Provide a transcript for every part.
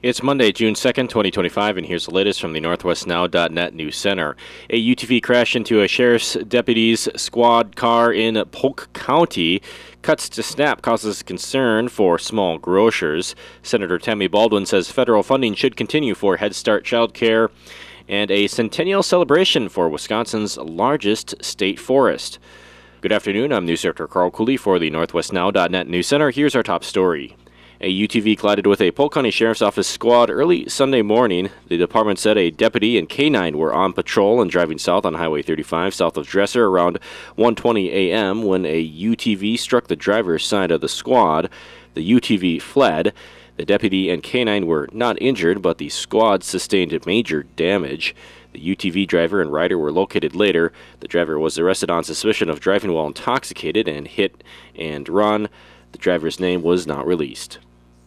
It's Monday, June 2nd, 2025, and here's the latest from the NorthwestNow.net News Center. A UTV crashed into a sheriff's deputy's squad car in Polk County. Cuts to SNAP causes concern for small grocers. Senator Tammy Baldwin says federal funding should continue for Head Start childcare and a centennial celebration for Wisconsin's largest state forest. Good afternoon, I'm News Director Carl Cooley for the NorthwestNow.net News Center. Here's our top story. A UTV collided with a Polk County Sheriff's Office squad early Sunday morning. The department said a deputy and K-9 were on patrol and driving south on Highway 35 south of Dresser around 1:20 a.m. when a UTV struck the driver's side of the squad. The UTV fled. The deputy and K-9 were not injured, but the squad sustained major damage. The UTV driver and rider were located later. The driver was arrested on suspicion of driving while intoxicated and hit and run. The driver's name was not released.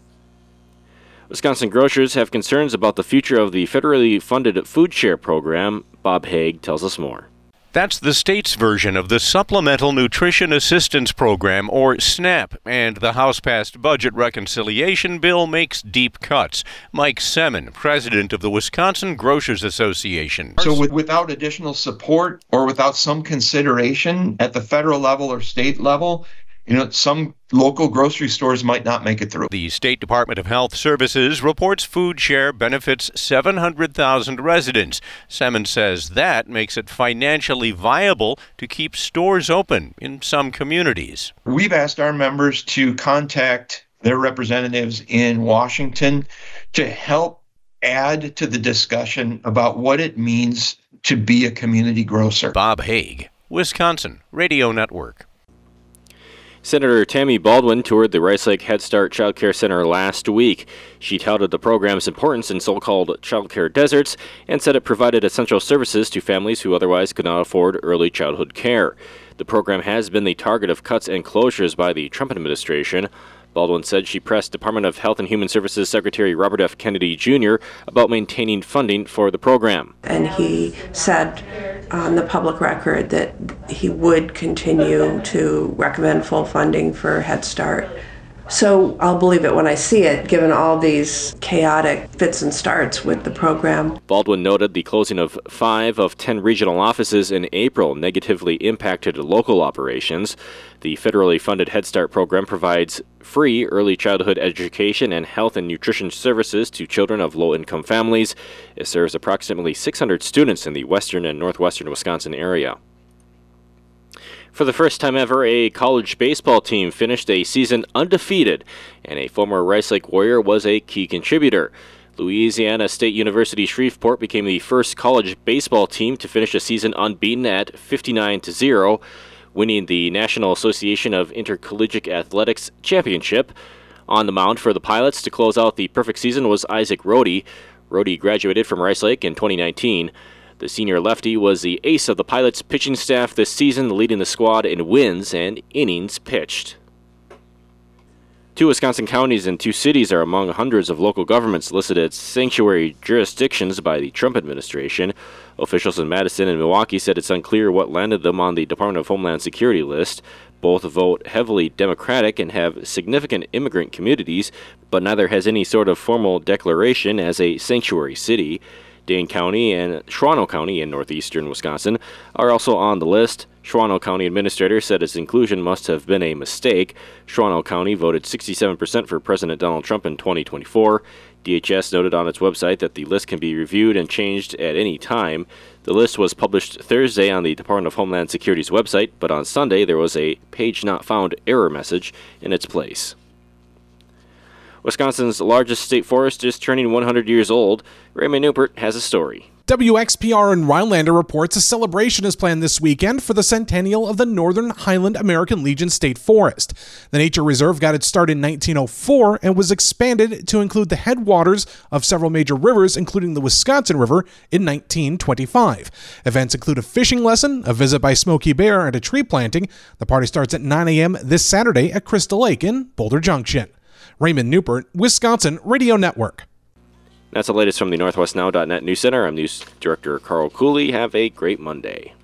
Wisconsin grocers have concerns about the future of the federally funded food share program. Bob Haig tells us more. That's the state's version of the Supplemental Nutrition Assistance Program, or SNAP, and the House-passed budget reconciliation bill makes deep cuts. Mike Semin, president of the Wisconsin Grocers Association. So without additional support or without some consideration at the federal level or state level, some local grocery stores might not make it through. The State Department of Health Services reports food share benefits 700,000 residents. Semin says that makes it financially viable to keep stores open in some communities. We've asked our members to contact their representatives in Washington to help add to the discussion about what it means to be a community grocer. Bob Haig, Wisconsin Radio Network. Senator Tammy Baldwin toured the Rice Lake Head Start Child Care Center last week. She touted the program's importance in so-called child care deserts and said it provided essential services to families who otherwise could not afford early childhood care. The program has been the target of cuts and closures by the Trump administration. Baldwin said she pressed Department of Health and Human Services Secretary Robert F. Kennedy Jr. about maintaining funding for the program. And he said on the public record that he would continue to recommend full funding for Head Start. So I'll believe it when I see it, given all these chaotic fits and starts with the program. Baldwin noted the closing of 5 of 10 regional offices in April negatively impacted local operations. The federally funded Head Start program provides free early childhood education and health and nutrition services to children of low-income families. It serves approximately 600 students in the western and northwestern Wisconsin area. For the first time ever, a college baseball team finished a season undefeated, and a former Rice Lake Warrior was a key contributor. Louisiana State University Shreveport became the first college baseball team to finish a season unbeaten at 59-0, winning the National Association of Intercollegiate Athletics championship. On the mound for the Pilots to close out the perfect season was Isaac Rohde. Rohde graduated from Rice Lake in 2019. The senior lefty was the ace of the Pilots' pitching staff this season, leading the squad in wins and innings pitched. 2 Wisconsin counties and 2 cities are among hundreds of local governments listed as sanctuary jurisdictions by the Trump administration. Officials in Madison and Milwaukee said it's unclear what landed them on the Department of Homeland Security list. Both vote heavily Democratic and have significant immigrant communities, but neither has any sort of formal declaration as a sanctuary city. Dane County and Shawano County in northeastern Wisconsin are also on the list. Shawano County Administrator said its inclusion must have been a mistake. Shawano County voted 67% for President Donald Trump in 2024. DHS noted on its website that the list can be reviewed and changed at any time. The list was published Thursday on the Department of Homeland Security's website, but on Sunday there was a page not found error message in its place. Wisconsin's largest state forest is turning 100 years old. Raymond Newport has a story. WXPR in Rhinelander reports a celebration is planned this weekend for the centennial of the Northern Highland American Legion State Forest. The nature reserve got its start in 1904 and was expanded to include the headwaters of several major rivers, including the Wisconsin River, in 1925. Events include a fishing lesson, a visit by Smokey Bear, and a tree planting. The party starts at 9 a.m. this Saturday at Crystal Lake in Boulder Junction. Raymond Newport, Wisconsin Radio Network. That's the latest from the NorthwestNow.net News Center. I'm News Director Carl Cooley. Have a great Monday.